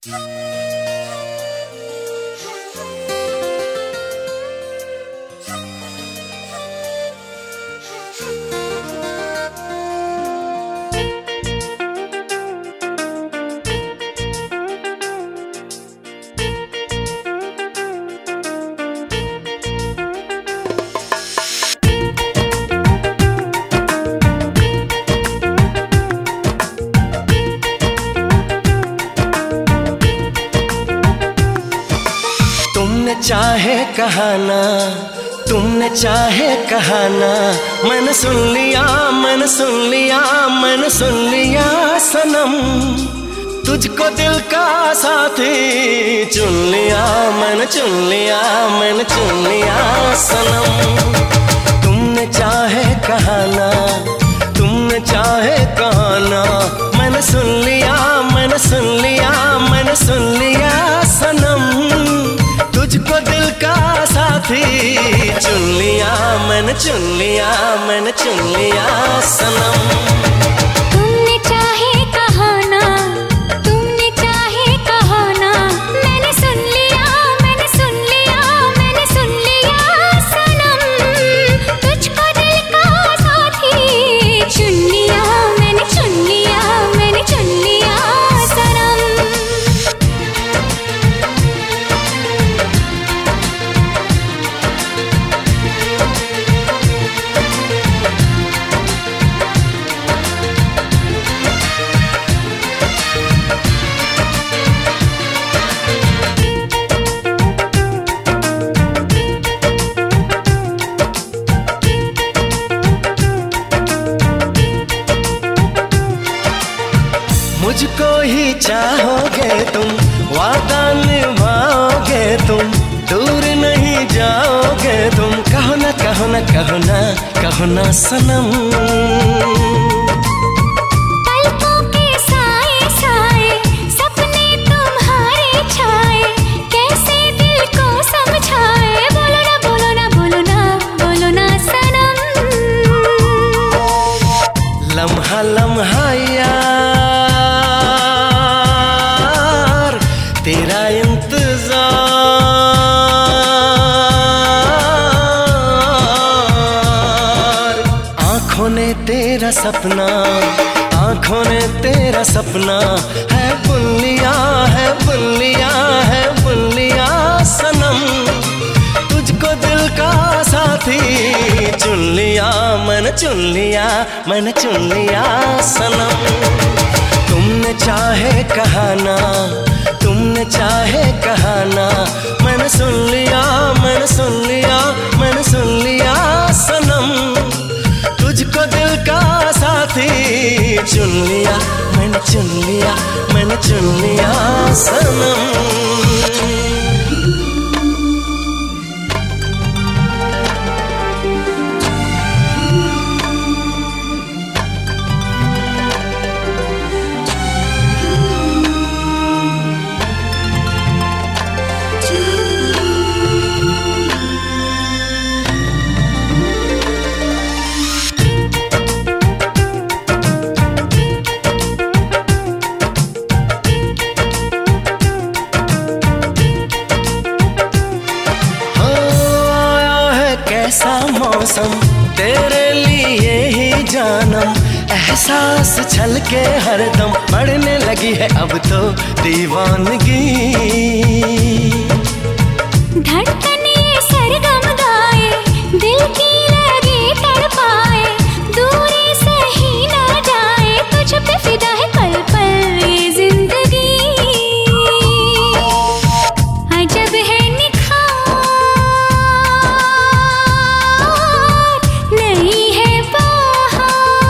चाहे कहाना, तुमने चाहे कहाना, मैंने सुन लिया, मैंने सुन लिया, मैंने सुन लिया सनम। तुझको दिल का साथी चुन लिया, मैंने चुन लिया, मैंने चुन लिया सनम। तुमने चाहे कहाना, तुमने चाहे कहाना, मैंने सुन लिया, मैंने सुन लिया, मैंने सुन लिया सनम। तुझको दिल का साथी चुन लिया, मैंने चुन लिया, मैंने चुन लिया सनम। तुमने चाहे कहाना, तुमने चाहे कहाना, मैंने सुन लिया, मैंने सुन लिया, मैंने सुन लिया सनम। तुझको दिल का साथी चुन लिया, मैंने चुन लिया, मैंने चुन लिया सनम। मुझको ही चाहोगे तुम, वादा निभाओगे तुम, दूर नहीं जाओगे तुम। कहो ना, कहो ना, कहो ना, कहो ना सनम। पलकों के साए साए सपने तुम्हारे छाए, कैसे दिल को समझाए। बोलो ना, बोलो ना, बोलो ना, बोलो ना सनम। लम्हा लम्हा यार तेरा इंतजार, आँखों ने तेरा सपना, आँखों ने तेरा सपना है बुन लिया, है बुन लिया, है बुन लिया सनम। तुझको दिल का साथी चुन लिया, मैंने चुन लिया, मैंने चुन लिया सनम। तुमने चाहे कहाना, तुमने चाहे कहाना, मैंने सुन लिया, मैंने सुन लिया, मैंने सुन लिया सनम। तुझको दिल का साथी चुन लिया, मैंने चुन लिया, मैंने चुन लिया सनम। ऐसा मौसम तेरे लिए ही जानम, एहसास छलके हरदम, बढ़ने लगी है अब तो दीवानगी। धड़कन ये सरगम गाए, दिल की लगी तड़पाए, दूरी सही ना जाए, तुझ पे फिदा है पल पल ये जिंदगी। अजब है निखार, नहीं है बहार,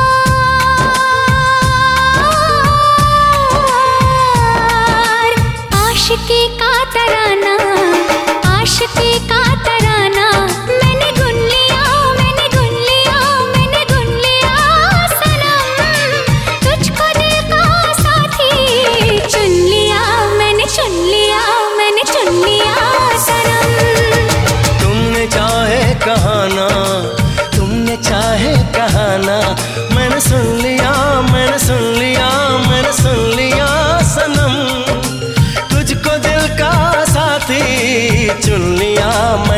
आशिकी का तराना, आशिकी का तराना, मैंने गुन लिया, मैंने गुन लिया, मैंने गुन लिया सनम। तुझको दिल का साथी चुन लिया, मैंने चुन लिया, मैंने चुन लिया सनम। तुमने चाहे कहाना, तुमने चाहे कहाना, मैंने सुन लिया, मैंने सुन लिया, मैंने सुन लिया सनम। साथी चुन लिया